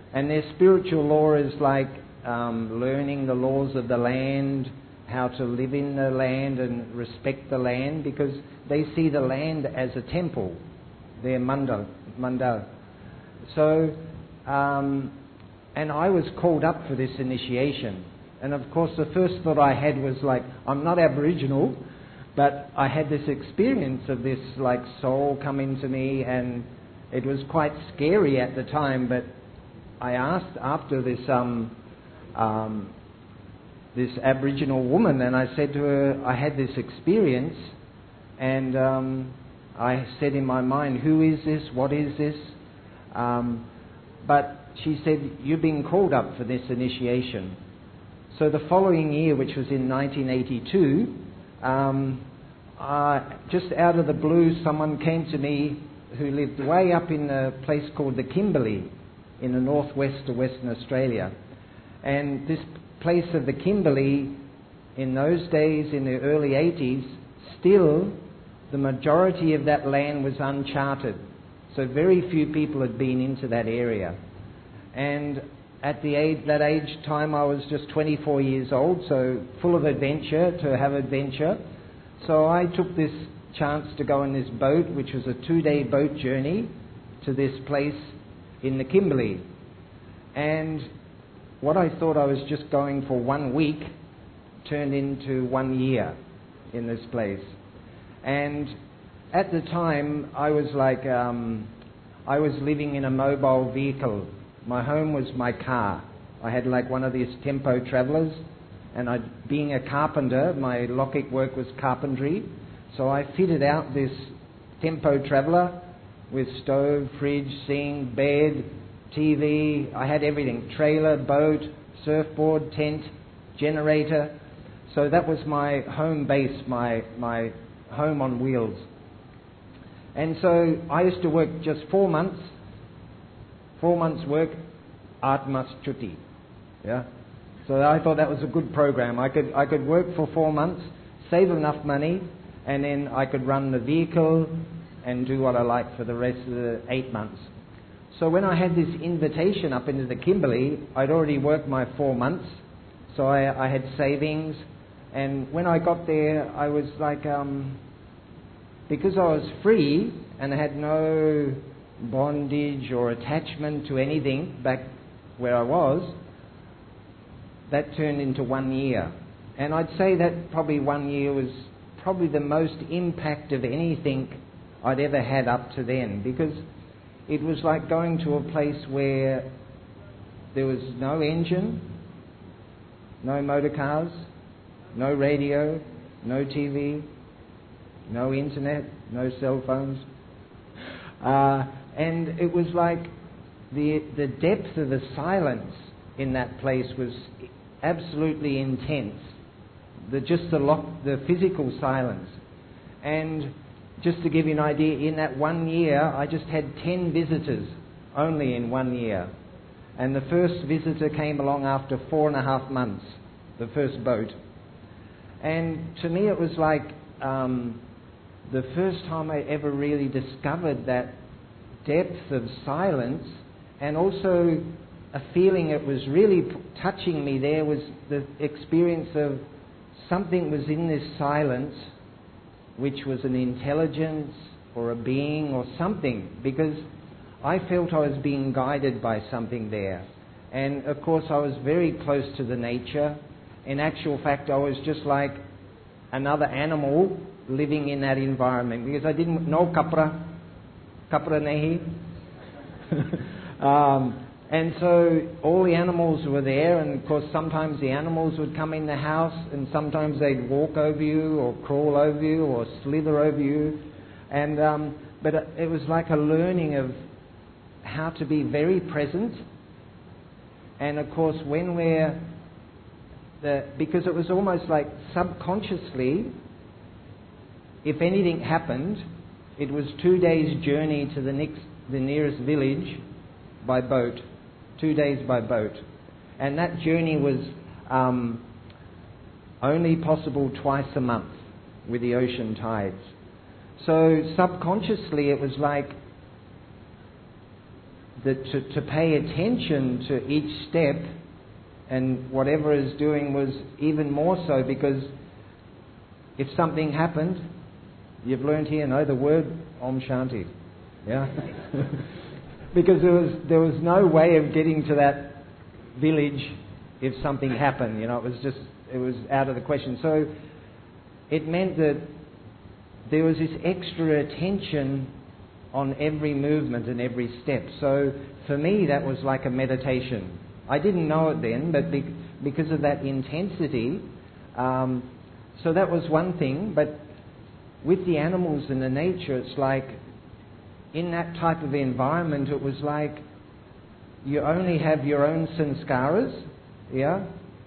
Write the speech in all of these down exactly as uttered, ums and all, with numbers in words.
And their spiritual law is like um, learning the laws of the land, how to live in the land and respect the land, because they see the land as a temple, their mandal. mandal. So, um, and I was called up for this initiation. And of course the first thought I had was like, I'm not Aboriginal, but I had this experience of this like soul coming to me, and it was quite scary at the time. But I asked after this um, um, this Aboriginal woman, and I said to her, I had this experience, and um, I said in my mind, who is this? What is this? Um, but she said, you've been called up for this initiation. So the following year, which was in nineteen eighty-two, um, uh, just out of the blue, someone came to me who lived way up in a place called the Kimberley in the northwest of Western Australia. And this place of the Kimberley, in those days, in the early eighties, still the majority of that land was uncharted. So very few people had been into that area. And at the age, that age time, I was just twenty-four years old, so full of adventure, to have adventure. So I took this chance to go on this boat, which was a two-day boat journey to this place in the Kimberley. And what I thought I was just going for one week turned into one year in this place. And at the time, I was like, um, I was living in a mobile vehicle. My home was my car. I had like one of these Tempo Travelers, and I, being a carpenter, my Lockheed work was carpentry, so I fitted out this Tempo Traveller with stove, fridge, sink, bed, T V. I had everything: trailer, boat, surfboard, tent, generator. So that was my home base, my my home on wheels. And so I used to work just four months. Four months work, Atmas Chutti. Yeah. So I thought that was a good program. I could I could work for four months, save enough money, and then I could run the vehicle and do what I liked for the rest of the eight months. So when I had this invitation up into the Kimberley, I'd already worked my four months, so I, I had savings. And when I got there, I was like, um, because I was free and I had no bondage or attachment to anything back where I was, that turned into one year. And I'd say that probably one year was probably the most impact of anything I'd ever had up to then, because it was like going to a place where there was no engine, no motor cars, no radio, no T V, no internet, no cell phones. Uh, and it was like the the depth of the silence in that place was absolutely intense. The just the lock, the physical silence. And just to give you an idea, in that one year, I just had ten visitors, only in one year. And the first visitor came along after four and a half months, the first boat. And to me it was like um, the first time I ever really discovered that depth of silence, and also a feeling it was really touching me there was the experience of something was in this silence, which was an intelligence or a being or something, because I felt I was being guided by something there. And of course I was very close to the nature. In actual fact, I was just like another animal living in that environment, because I didn't know kapra, kapra nehi. um, and so all the animals were there, and of course sometimes the animals would come in the house, and sometimes they'd walk over you or crawl over you or slither over you. And um, but it was like a learning of how to be very present. And of course when we're the, because it was almost like subconsciously, if anything happened, it was two days journey to the next the nearest village by boat, two days by boat. And that journey was um, only possible twice a month with the ocean tides. So subconsciously it was like that to, to pay attention to each step and whatever is doing was even more so, because if something happened, you've learned here, no, the word Om Shanti. Yeah? Because there was there was no way of getting to that village if something happened. You know, it was just, it was out of the question. So it meant that there was this extra attention on every movement and every step. So for me, that was like a meditation. I didn't know it then, but be, because of that intensity, um, so that was one thing. But with the animals and the nature, it's like, in that type of environment, it was like you only have your own sanskaras, yeah,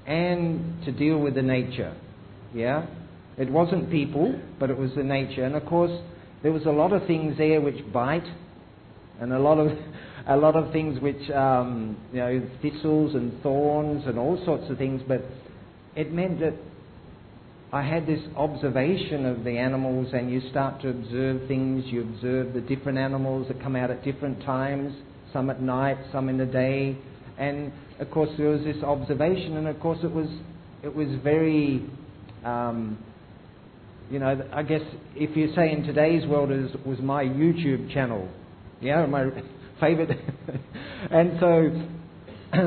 and to deal with the nature, yeah. It wasn't people, but it was the nature. And of course, there was a lot of things there which bite, and a lot of a lot of things which, um, you know, thistles and thorns and all sorts of things. But it meant that I had this observation of the animals, and you start to observe things. You observe the different animals that come out at different times, some at night, some in the day. And of course there was this observation, and of course it was it was very, um, you know, I guess if you say in today's world, it was my YouTube channel, yeah, my favourite. And so,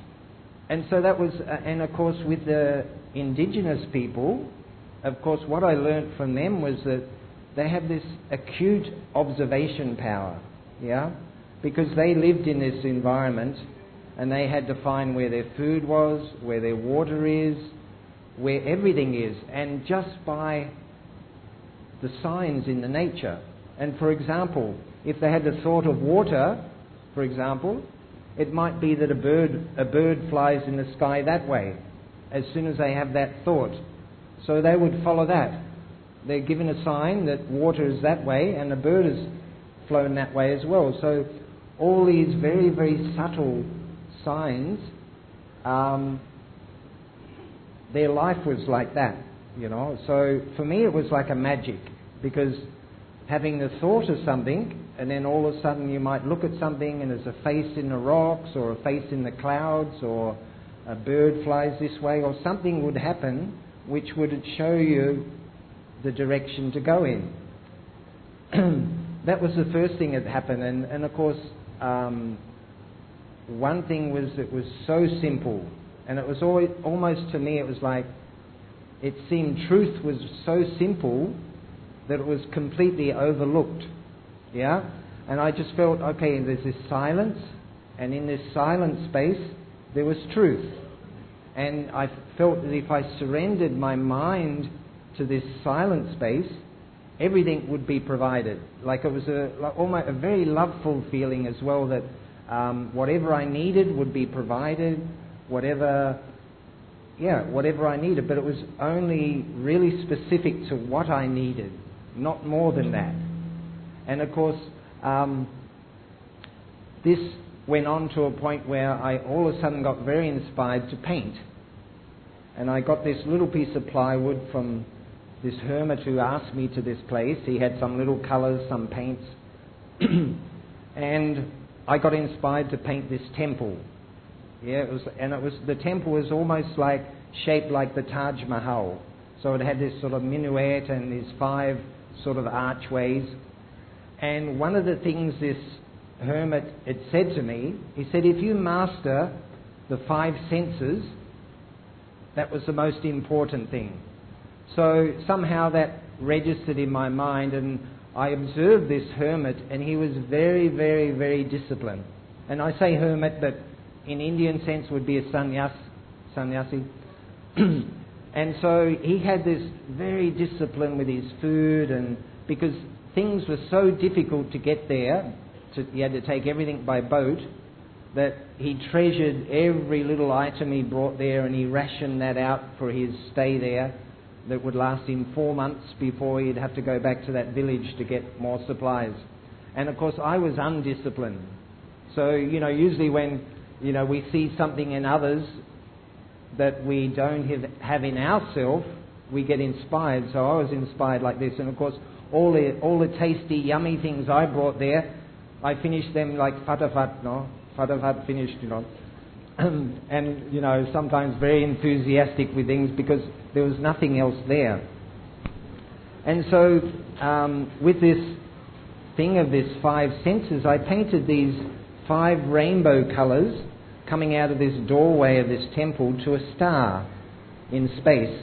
and so that was, and of course with the indigenous people, of course what I learnt from them was that they have this acute observation power, yeah, because they lived in this environment and they had to find where their food was, where their water is, where everything is, and just by the signs in the nature. And for example, if they had the thought of water, for example, it might be that a bird a bird flies in the sky that way as soon as they have that thought. So they would follow that. They're given a sign that water is that way, and a bird is flown that way as well. So all these very, very subtle signs, um, their life was like that, you know. So for me it was like a magic, because having the thought of something, and then all of a sudden you might look at something and there's a face in the rocks or a face in the clouds, or a bird flies this way, or something would happen which would show you the direction to go in. That was the first thing that happened. And, and of course, um, one thing was, it was so simple, and it was always, almost to me it was like, it seemed truth was so simple that it was completely overlooked, yeah. And I just felt, okay, there's this silence, and in this silent space there was truth. And I felt that if I surrendered my mind to this silent space, everything would be provided. Like it was a like almost a very loveful feeling as well, that um, whatever I needed would be provided, whatever, yeah, whatever I needed. But it was only really specific to what I needed, not more than that. And of course, um, this went on to a point where I all of a sudden got very inspired to paint. And I got this little piece of plywood from this hermit who asked me to this place. He had some little colours, some paints. And I got inspired to paint this temple. Yeah, it was, and it was, the temple was almost like shaped like the Taj Mahal. So it had this sort of minuet and these five sort of archways. And one of the things this hermit had said to me, he said, if you master the five senses, that was the most important thing. So somehow that registered in my mind, and I observed this hermit, and he was very, very, very disciplined. And I say hermit, but in Indian sense would be a sannyas, sannyasi. And so he had this very discipline with his food, and because things were so difficult to get there, to, he had to take everything by boat, that he treasured every little item he brought there, and he rationed that out for his stay there. That would last him four months before he'd have to go back to that village to get more supplies. And of course I was undisciplined. So, you know, usually when, you know, we see something in others that we don't have, have in ourselves, we get inspired. So I was inspired like this. And of course all the, all the tasty, yummy things I brought there, I finished them like fatafat, no? Fatafat finished, you know. And, you know, sometimes very enthusiastic with things because there was nothing else there. And so, um, with this thing of this five senses, I painted these five rainbow colours coming out of this doorway of this temple to a star in space.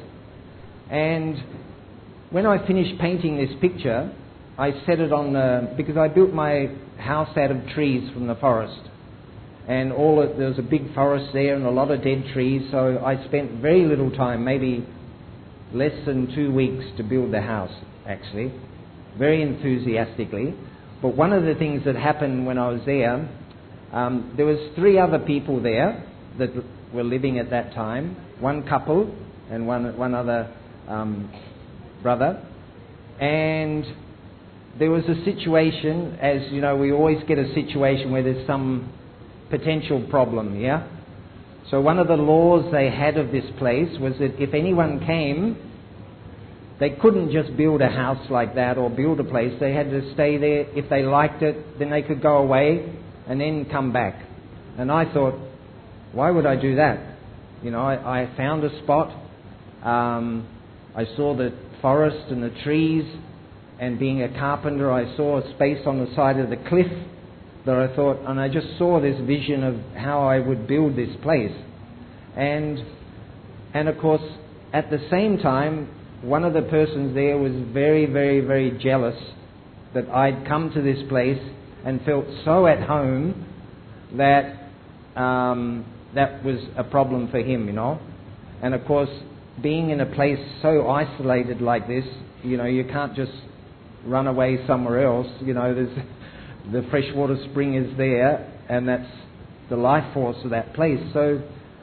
And when I finished painting this picture, I set it on the, because I built my house out of trees from the forest. And all of, there was a big forest there and a lot of dead trees, so I spent very little time, maybe less than two weeks to build the house, actually, very enthusiastically. But one of the things that happened when I was there, um, there was three other people there that were living at that time, one couple and one, one other um, brother. And there was a situation, as you know, we always get a situation where there's some potential problem, yeah? So one of the laws they had of this place was that if anyone came, they couldn't just build a house like that or build a place. They had to stay there. If they liked it, then they could go away and then come back. And I thought, why would I do that? You know, I, I found a spot. Um, I saw the forest and the trees, and being a carpenter, I saw a space on the side of the cliff that I thought, and I just saw this vision of how I would build this place. And and of course, at the same time, one of the persons there was very, very, very jealous that I'd come to this place and felt so at home that um, that was a problem for him, you know. And of course, being in a place so isolated like this, you know, you can't just run away somewhere else. You know, there's the freshwater spring is there, and that's the life force of that place. So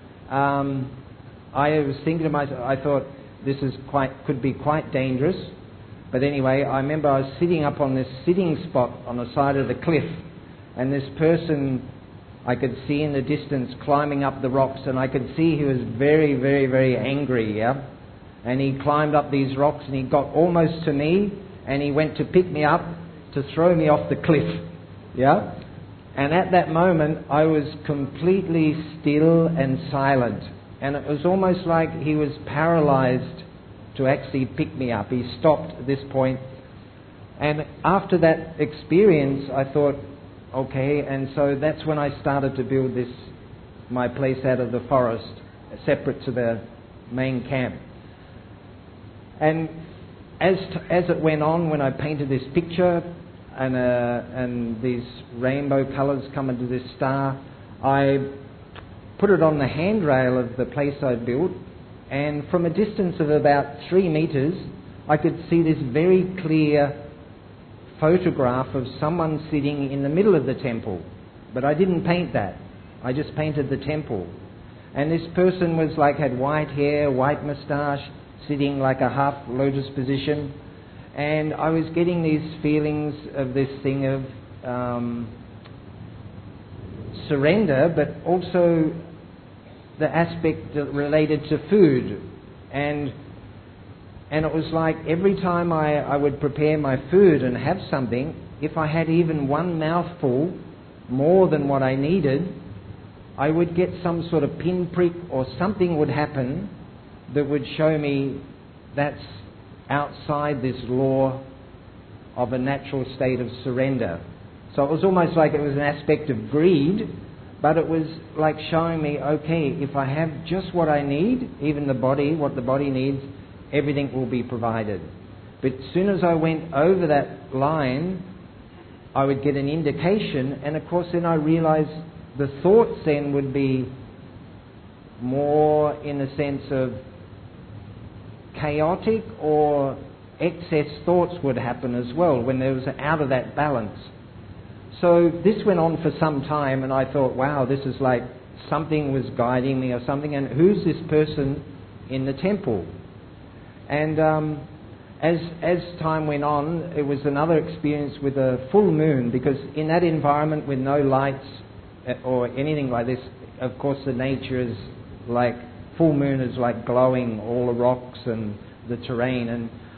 um, I was thinking to myself, I thought this is quite could be quite dangerous. But anyway, I remember I was sitting up on this sitting spot on the side of the cliff, and this person I could see in the distance climbing up the rocks, and I could see he was very, very, very angry, yeah? And he climbed up these rocks, and he got almost to me, and he went to pick me up to throw me off the cliff, yeah? And at that moment, I was completely still and silent. And it was almost like he was paralyzed to actually pick me up. He stopped at this point. And after that experience, I thought, okay, and so that's when I started to build this, my place out of the forest, separate to the main camp. And as as it went on, when I painted this picture and uh, and these rainbow colours come into this star, I put it on the handrail of the place I built, and from a distance of about three metres, I could see this very clear photograph of someone sitting in the middle of the temple. But I didn't paint that. I just painted the temple. And this person was like, had white hair, white moustache, sitting like a half lotus position. And I was getting these feelings of this thing of um, surrender, but also the aspect that related to food. And And it was like every time I, I would prepare my food and have something, if I had even one mouthful more than what I needed, I would get some sort of pinprick or something would happen that would show me that's outside this law of a natural state of surrender. So it was almost like it was an aspect of greed, but it was like showing me, okay, if I have just what I need, even the body, what the body needs, everything will be provided. But as soon as I went over that line, I would get an indication, and of course then I realized the thoughts then would be more in the sense of chaotic, or excess thoughts would happen as well when there was out of that balance. So this went on for some time, and I thought, wow, this is like something was guiding me or something, and who's this person in the temple? And um, as as time went on, it was another experience with a full moon, because in that environment with no lights or anything like this, of course the nature is like, full moon is like glowing all the rocks and the terrain. And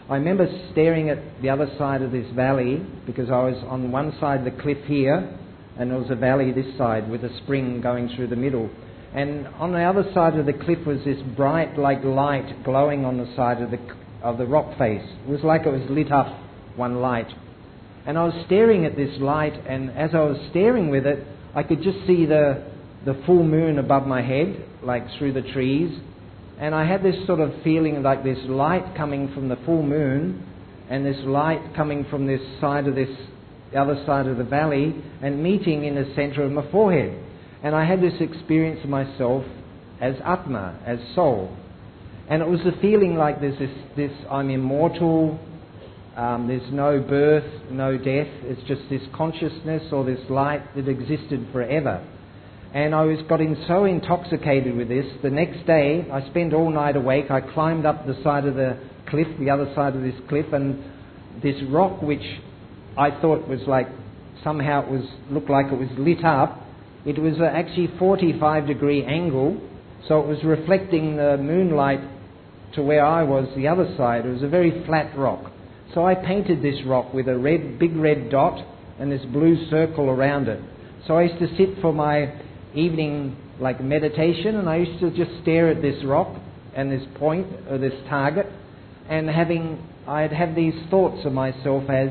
I remember staring at the other side of this valley, because I was on one side of the cliff here, and there was a valley this side with a spring going through the middle. And on the other side of the cliff was this bright, like light, glowing on the side of the of the rock face. It was like it was lit up, one light. And I was staring at this light, and as I was staring with it, I could just see the the full moon above my head, like through the trees. And I had this sort of feeling like this light coming from the full moon, and this light coming from this side of this, the other side of the valley, and meeting in the center of my forehead. And I had this experience of myself as Atma, as soul. And it was a feeling like this, this, this I'm immortal, um, there's no birth, no death, it's just this consciousness or this light that existed forever. And I was getting so intoxicated with this, the next day I spent all night awake. I climbed up the side of the cliff, the other side of this cliff, and this rock, which I thought was like, somehow it was looked like it was lit up, it was actually forty-five degree angle, so it was reflecting the moonlight to where I was, the other side. It was a very flat rock. So I painted this rock with a red, big red dot and this blue circle around it. So I used to sit for my evening like meditation, and I used to just stare at this rock and this point or this target, and having I'd have these thoughts of myself as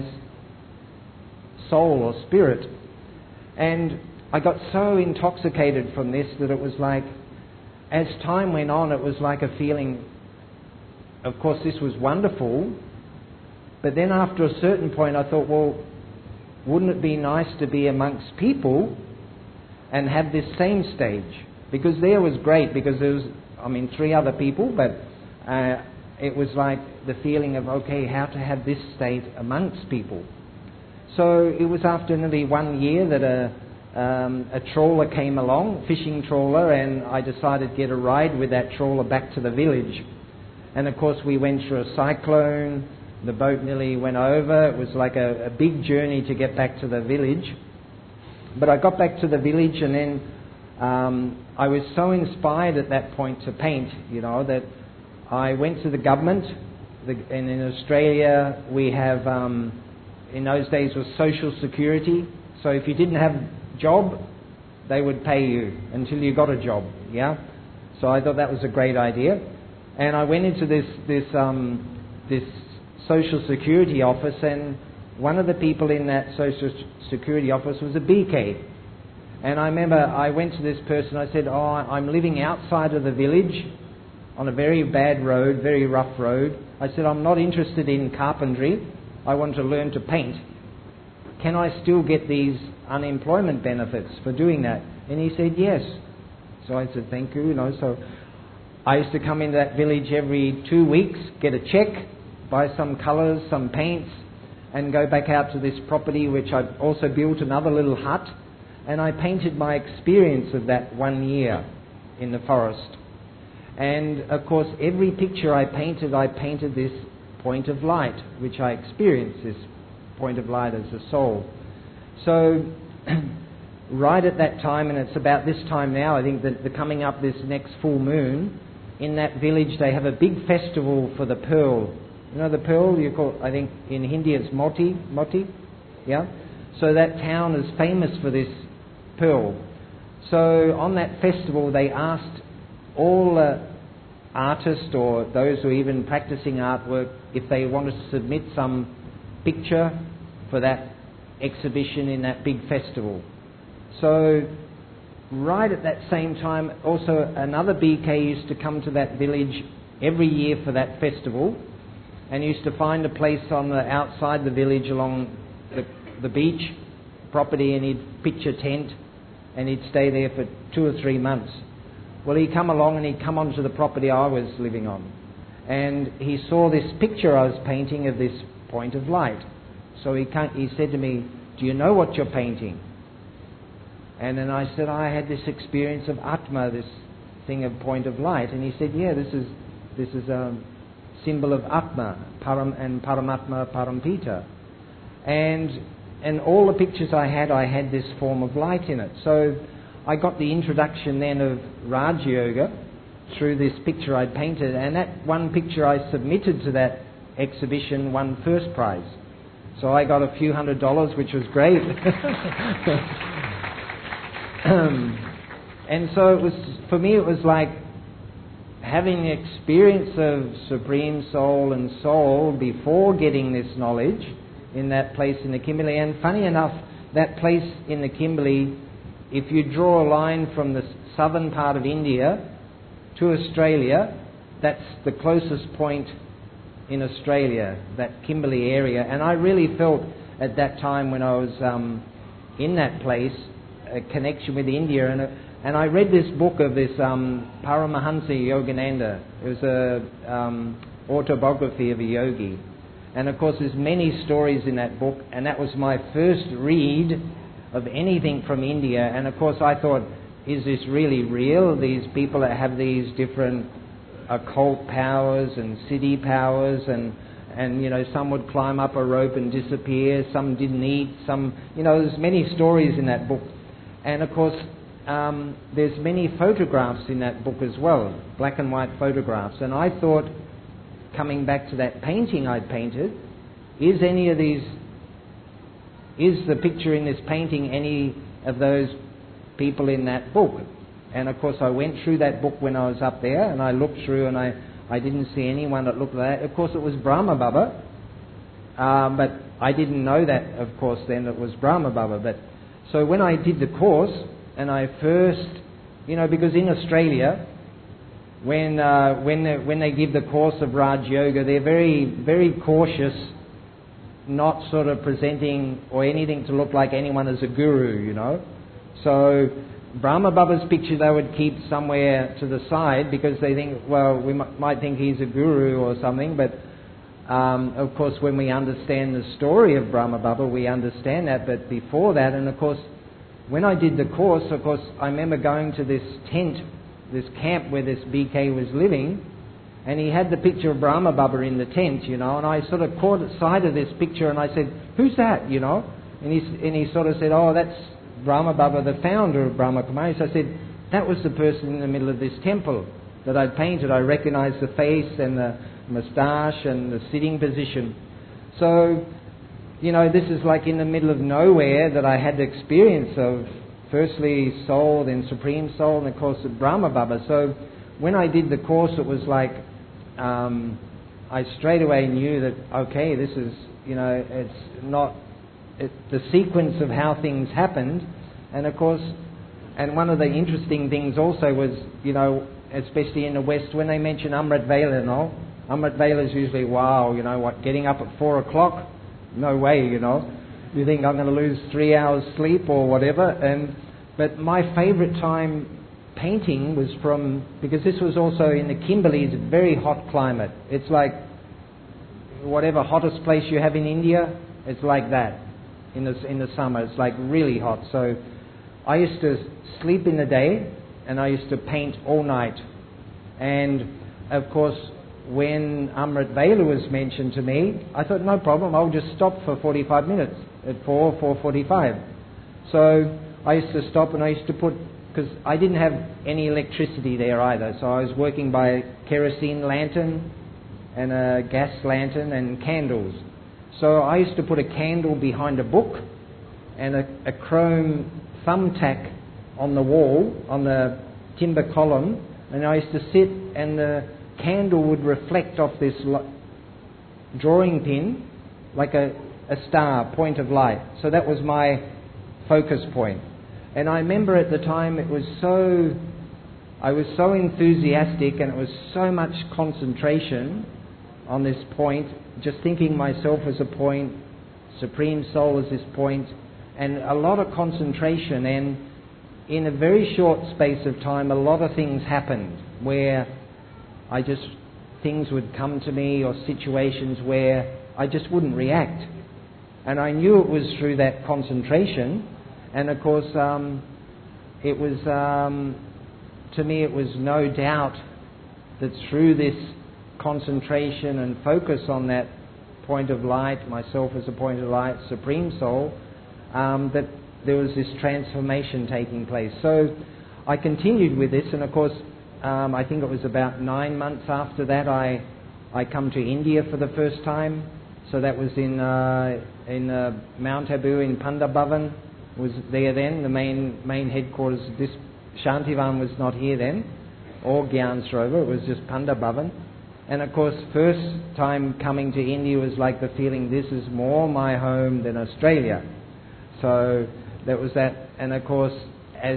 soul or spirit. And I got so intoxicated from this that it was like, as time went on, it was like a feeling, of course this was wonderful, but then after a certain point I thought, well, wouldn't it be nice to be amongst people and have this same stage? Because there was great, because there was, I mean, three other people, but uh, it was like the feeling of, okay, how to have this state amongst people. So it was after nearly one year that a, um, a trawler came along, fishing trawler, and I decided to get a ride with that trawler back to the village. And of course we went through a cyclone, the boat nearly went over, it was like a, a big journey to get back to the village. But I got back to the village, and then um, I was so inspired at that point to paint, you know, that I went to the government. The, and in Australia we have, um, in those days was social security. So if you didn't have a job, they would pay you until you got a job, yeah? So I thought that was a great idea. And I went into this, this, um, this social security office, and one of the people in that social security office was a B K. And I remember I went to this person, I said, oh, I'm living outside of the village on a very bad road, very rough road. I said, I'm not interested in carpentry, I want to learn to paint. Can I still get these unemployment benefits for doing that? And he said, yes. So I said, thank you, you know. So I used to come into that village every two weeks, get a check, buy some colours, some paints, and go back out to this property, which I'd also built another little hut, and I painted my experience of that one year in the forest. And of course every picture I painted, I painted this point of light, which I experienced, this point of light as a soul. So right at that time, and it's about this time now, I think that the coming up this next full moon, in that village they have a big festival for the pearl. You know the pearl, you call, I think in Hindi it's moti, moti, yeah? So that town is famous for this pearl. So on that festival they asked all uh, artists or those who are even practicing artwork if they wanted to submit some picture for that exhibition in that big festival. So right at that same time also another B K used to come to that village every year for that festival, and used to find a place on the outside the village along the, the beach property, and he'd pitch a tent and he'd stay there for two or three months. Well, he'd come along and he'd come onto the property I was living on, and he saw this picture I was painting of this point of light. So he, he said to me, do you know what you're painting? And then I said, I had this experience of Atma, this thing of point of light. And he said, yeah, this is this is a symbol of Atma, Param and Paramatma, Parampita. And and all the pictures I had, I had this form of light in it. So I got the introduction then of Raj Yoga through this picture I'd painted. And that one picture I submitted to that exhibition won first prize. So I got a few hundred dollars, which was great. um, and so it was, for me, it was like having the experience of Supreme Soul and Soul before getting this knowledge in that place in the Kimberley. And funny enough, that place in the Kimberley, if you draw a line from the southern part of India to Australia, that's the closest point in Australia, that Kimberley area. And I really felt at that time when I was um, in that place a connection with India. And, and I read this book of this um, Paramahansa Yogananda. It was a um, autobiography of a yogi. And of course there's many stories in that book, and that was my first read of anything from India. And of course I thought, is this really real? These people that have these different occult powers and city powers, and and you know, some would climb up a rope and disappear, some didn't eat, some, you know, there's many stories in that book. And of course um, there's many photographs in that book as well, black and white photographs. And I thought, coming back to that painting I'd painted, is any of these, is the picture in this painting any of those people in that book? And of course I went through that book when I was up there, and I looked through, and I, I didn't see anyone that looked like that. Of course it was Brahma Baba, um, but I didn't know that, of course, then it was Brahma Baba. But so when I did the course, and I first, you know, because in Australia, when uh, when they, when they give the course of Raj Yoga, they're very very cautious, not sort of presenting or anything to look like anyone as a guru, you know. So Brahma Baba's picture they would keep somewhere to the side, because they think, well, we m- might think he's a guru or something. But um, of course when we understand the story of Brahma Baba, we understand that. But before that, and of course when I did the course, of course I remember going to this tent, this camp where this B K was living, and he had the picture of Brahma Baba in the tent, you know, and I sort of caught sight of this picture, and I said, who's that, you know? And he, and he sort of said, oh, that's Brahma Baba, the founder of Brahma Kumaris. I said, that was the person in the middle of this temple that I'd painted. I recognised the face and the moustache and the sitting position. So, you know, this is like in the middle of nowhere that I had the experience of firstly Soul, then Supreme Soul, and of course Brahma Baba. So when I did the course, it was like um, I straight away knew that, okay, this is, you know, it's not it, the sequence of how things happened. And of course, and one of the interesting things also was, you know, especially in the West, when they mention Amrit Vela and all, Amrit Vela is usually, wow, you know what, getting up at four o'clock? No way, you know. You think I'm going to lose three hours sleep or whatever. And but my favourite time painting was from, because this was also in the Kimberley, it's a very hot climate. It's like whatever hottest place you have in India, it's like that in the in the summer. It's like really hot. So I used to sleep in the day and I used to paint all night. And of course, when Amrit Vela was mentioned to me, I thought, no problem, I'll just stop for forty-five minutes at four, four forty-five. So I used to stop, and I used to put, because I didn't have any electricity there either, so I was working by a kerosene lantern and a gas lantern and candles. So I used to put a candle behind a book and a, a chrome thumbtack on the wall, on the timber column, and I used to sit, and the candle would reflect off this drawing pin like a, a star, point of light. So that was my focus point. And I remember at the time it was so, I was so enthusiastic, and it was so much concentration on this point, just thinking myself as a point, Supreme Soul as this point, and a lot of concentration. And in a very short space of time, a lot of things happened where I just, things would come to me, or situations where I just wouldn't react. And I knew it was through that concentration. And of course, um, it was, um, to me, it was no doubt that through this concentration and focus on that point of light, myself as a point of light, Supreme Soul, um, that there was this transformation taking place. So I continued with this, and of course, Um, I think it was about nine months after that I I come to India for the first time. So that was in uh, in uh, Mount Abu in Pandabhavan. Was there then. The main main headquarters. This Shantivan was not here then, or Gyan Sarovar. It was just Pandabhavan. And of course, first time coming to India was like the feeling, this is more my home than Australia. So that was that. And of course, as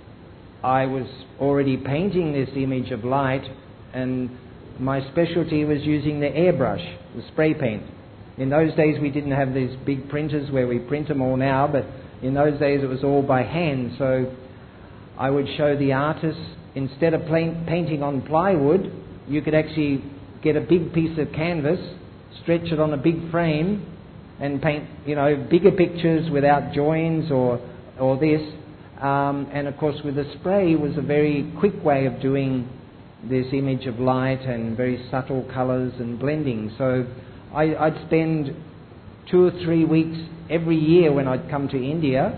I was already painting this image of light, and my specialty was using the airbrush, the spray paint. In those days we didn't have these big printers where we print them all now, but in those days it was all by hand. So I would show the artists, instead of painting on plywood, you could actually get a big piece of canvas, stretch it on a big frame, and paint, you know, bigger pictures without joins or or this. Um, and of course, with the spray was a very quick way of doing this image of light and very subtle colours and blending. So I, I'd spend two or three weeks every year when I'd come to India,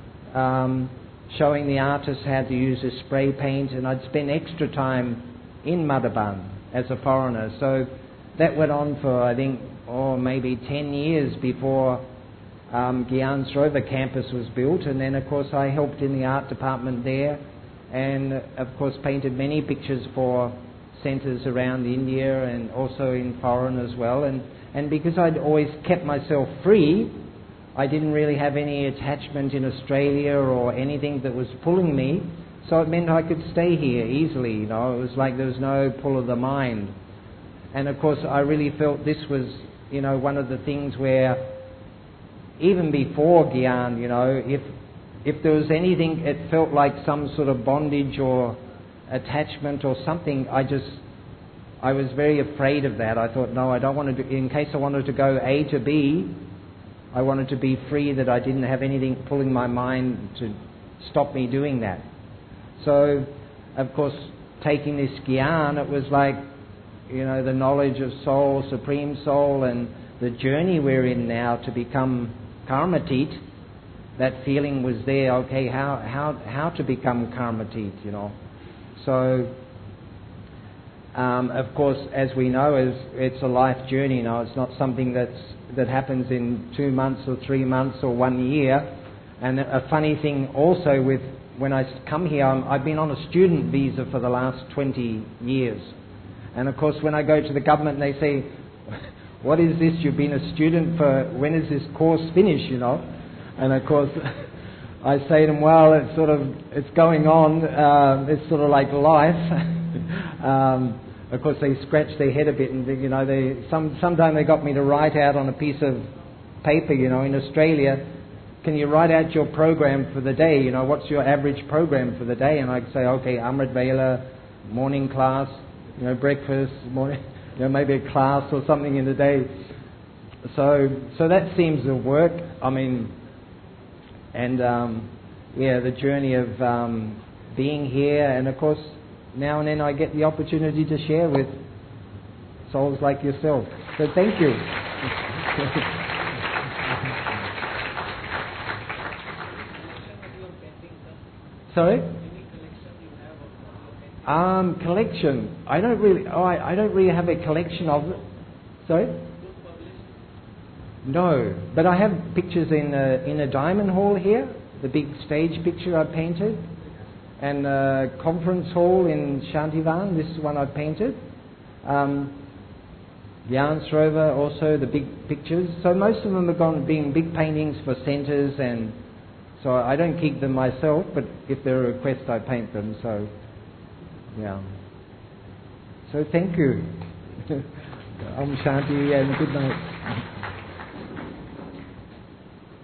um, showing the artists how to use a spray paint, and I'd spend extra time in Madhaban as a foreigner. So that went on for, I think, oh, maybe ten years before um, Gyan Sarovar campus was built. And then, of course, I helped in the art department there, and, of course, painted many pictures for centres around India and also in foreign as well. And, and because I'd always kept myself free, I didn't really have any attachment in Australia or anything that was pulling me. So it meant I could stay here easily, you know. It was like there was no pull of the mind. And of course I really felt this was, you know, one of the things where even before Gyan, you know, if if there was anything, it felt like some sort of bondage or attachment or something, I just, I was very afraid of that. I thought, no, I don't want to do, in case I wanted to go A to B, I wanted to be free, that I didn't have anything pulling my mind to stop me doing that. So, of course, taking this Gyan, it was like, you know, the knowledge of soul, supreme soul, and the journey we're in now to become Karmatit. That feeling was there. Okay, how how how to become Karmatit, you know. So, um, of course, as we know, is it's a life journey. You know, it's not something that's that happens in two months or three months or one year. And a funny thing also with when I come here, I'm, I've been on a student visa for the last twenty years. And of course, when I go to the government, they say, what is this? You've been a student for, when is this course finished, you know? And of course, I say to them, well, it's sort of, it's going on. Uh, it's sort of like life. um, of course, they scratch their head a bit, and you know, they some sometime they got me to write out on a piece of paper, you know, in Australia, can you write out your program for the day? You know, what's your average program for the day? And I'd say, okay, Amrit Vela, morning class, you know, breakfast, morning, you know, maybe a class or something in the day. So, so that seems to work. I mean, and um, yeah, the journey of um, being here, and of course, now and then I get the opportunity to share with souls like yourself. So thank you. Sorry? Um, collection. I don't really. Oh, I, I don't really have a collection of it. Sorry? No, but I have pictures in a, in a diamond hall here. The big stage picture I painted, and a conference hall in Shantivan. This is one I painted. Um, Gyan Sarovar, also the big pictures. So most of them have gone being big paintings for centres, and so I don't keep them myself, but if there are requests, I paint them. So, yeah. So thank you. Om Shanti and good night.